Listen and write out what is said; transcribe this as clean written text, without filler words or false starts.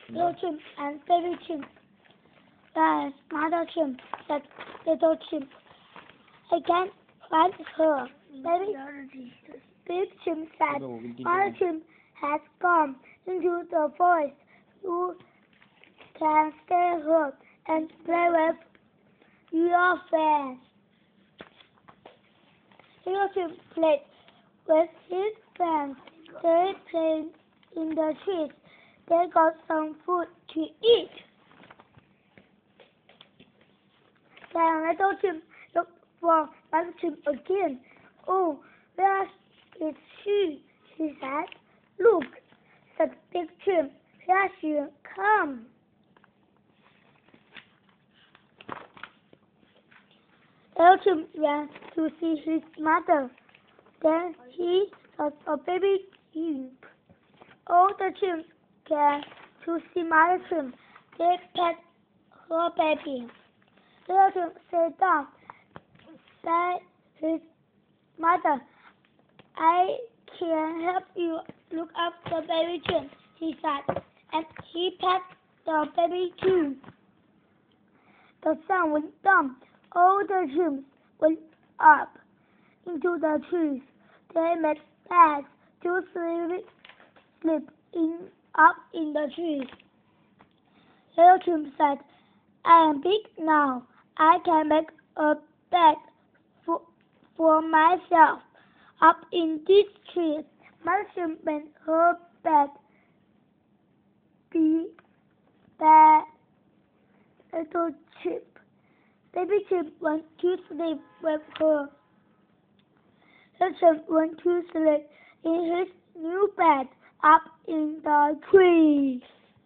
Little chimp and baby chimp. The mother chimp said, little chimp, I can't find her. Big chimp said, mother chimp has gone into the forest. You can stay here and play with your friends. Little chimp played with his friends. They played in the trees. They got some food to eat. Then little chimp looked for mother chimp again. Oh, where is she? She said. Look, said big chimp. Here she comes. Little chimp ran to see his mother. Then he saw a baby chimp. All the chimps came to see mother chimp. They pet her baby. Little chimp sat down by his mother. I can help you look after baby chimp, he said, and he pet the baby too. The sun went down. All the chimps went up into the trees. They made beds to sleep up in the trees. Little chimp said, I am big now. I can make a bed for myself up in this tree. Mother chimp made her bed. Little chimp. Baby chimp went to sleep with her. Little chimp went to sleep in his new bed up in the tree.